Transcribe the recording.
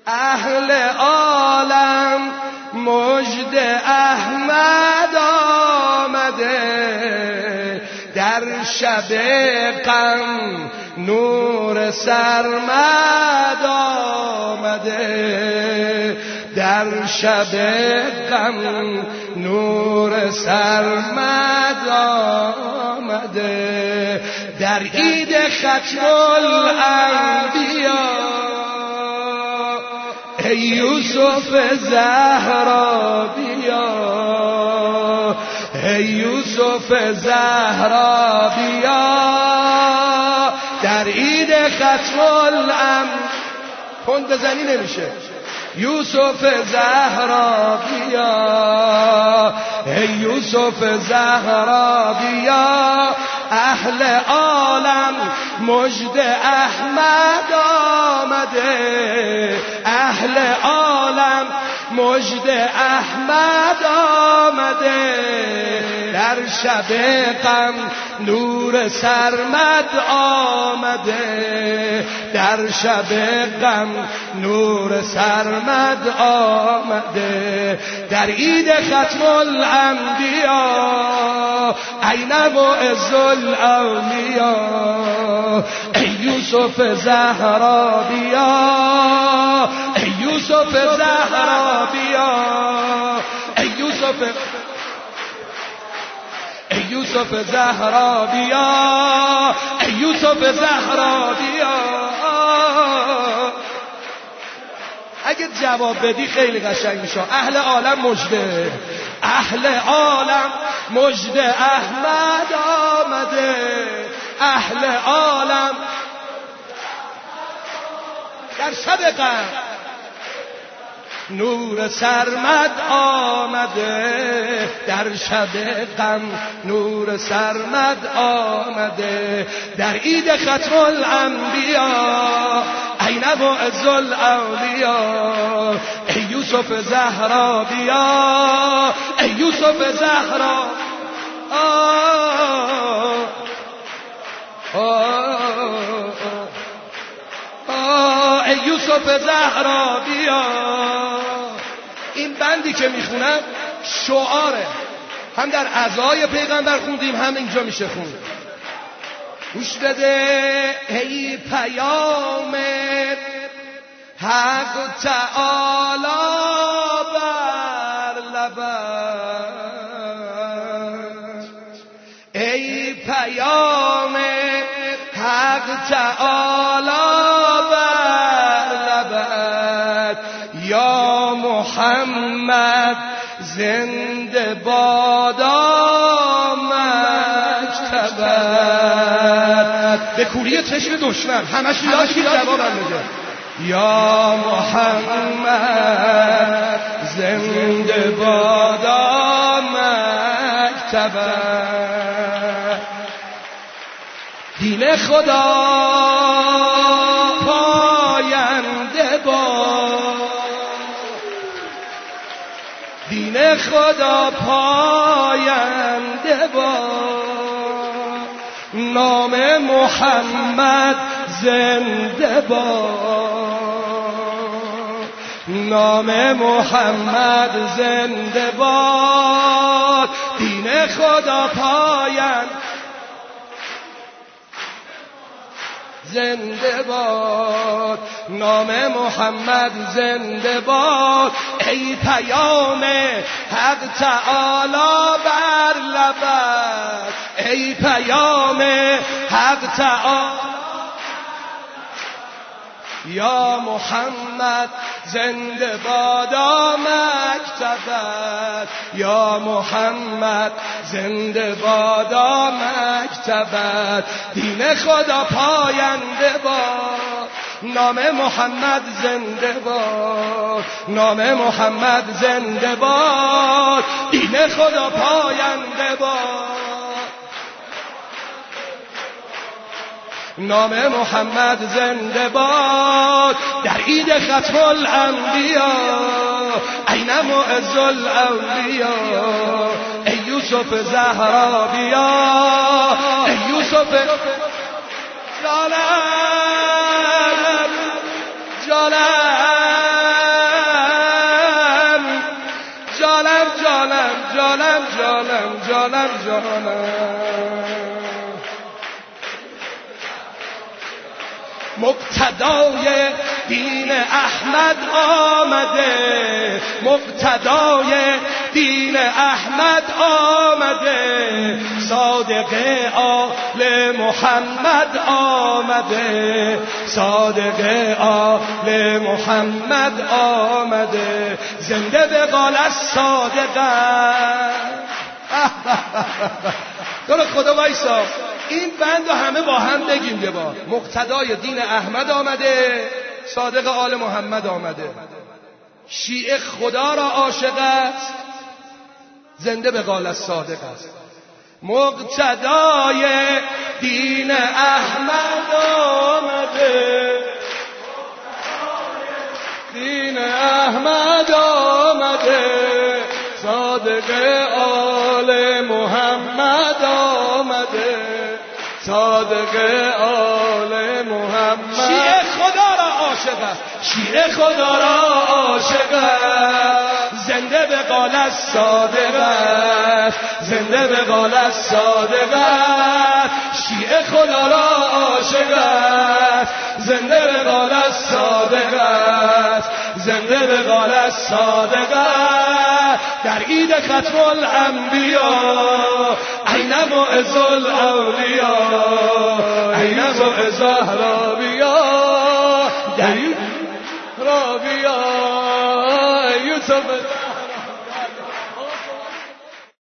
اهل عالم مجد احمد آمده، در شب غم نور سرمد آمده، در شب غم نور سرمد آمده، در عید ختم الانبیا ای یوسف زهرا بیا، ای یوسف زهرا بیا، در عید ختم الانبیا. کند بزنی نمیشه. یوسف زهرا بیا، ای یوسف زهرا بیا، اهل عالم مجد احمد آمده، اهل عالم مجد احمد آمده، در شب غم نور سرمد آمده، در شب غم نور سرمد آمده، در عید ختم الانبیا این معز الاولیا، ای یوسف زهرا بیا، ای یوسف زهرا بیا، ای یوسف، ای یوسف زهرا بیا، ای یوسف زهرا بیا. اگه جواب بدی خیلی قشنگ میشه. اهل عالم مجده، اهل عالم مجده احمد آمده، اهل عالم در شب غم نور سرمد آمده، در شب غم نور سرمد آمده، در عید ختم الانبیا این معز الاولیا، ای یوسف زهرا بیا، ای یوسف زهرا ای یوسف زهرا بیا. این بندی که میخونم شعاره، هم در عزای پیغمبر خوندیم هم اینجا میشه خوند. گوش بده. ای پیام حق تعالی بر لبت، ای پیام حق تعالی بر لبت، یا محمد زنده بادا مکتبت. به کوری چشم دشمن همش جواب میده. یا محمد زنده بادا مکتبت. دین خدا پاینده باد، دین خدا پاینده باد، نام محمد زنده باد، نام محمد زنده باد، دین خدا پاینده زنده باد، نام محمد زنده باد، ای پیام حق تعالی بر لبت، ای پیام حق تعالی، یا محمد زنده بادا مکتبت، یا محمد زنده بادا مکتبت، دین خدا پاینده باد، نام محمد زنده باد، نام محمد زنده باد، دین خدا پاینده باد، نام محمد زنده باد، در عید ختم الانبیا این معز الاولیا، ای یوسف زهرا بیا، ای یوسف جانم جانم جانم جانم جانم جانم جانم. مقتدای دین احمد آمده، مقتدای دین احمد آمده، صادق آل محمد آمده، صادق آل محمد آمده، زنده به قال الصادق. تو خدا وایسا این بند رو همه با هم بگیم یه بار. مقتدای دین احمد آمده، صادق آل محمد آمده، شیعه خدا را عاشق است، زنده به قال الصادق است. مقتدای دین احمد آمده، دین احمد آمده، صادق آل محمد آمده، صادق آل محمد. شیعه خدا را عاشق است، شیعه خدا را عاشق است، زنده به قال الصادق است، زنده به قال الصادق است. شیعه خدا را عاشق است، زنده به قال الصادق است، زنده به قال الصادق است. در عید ختم الانبیا عین معز الاولیا، عین معز رابیا، در رابیا یوسف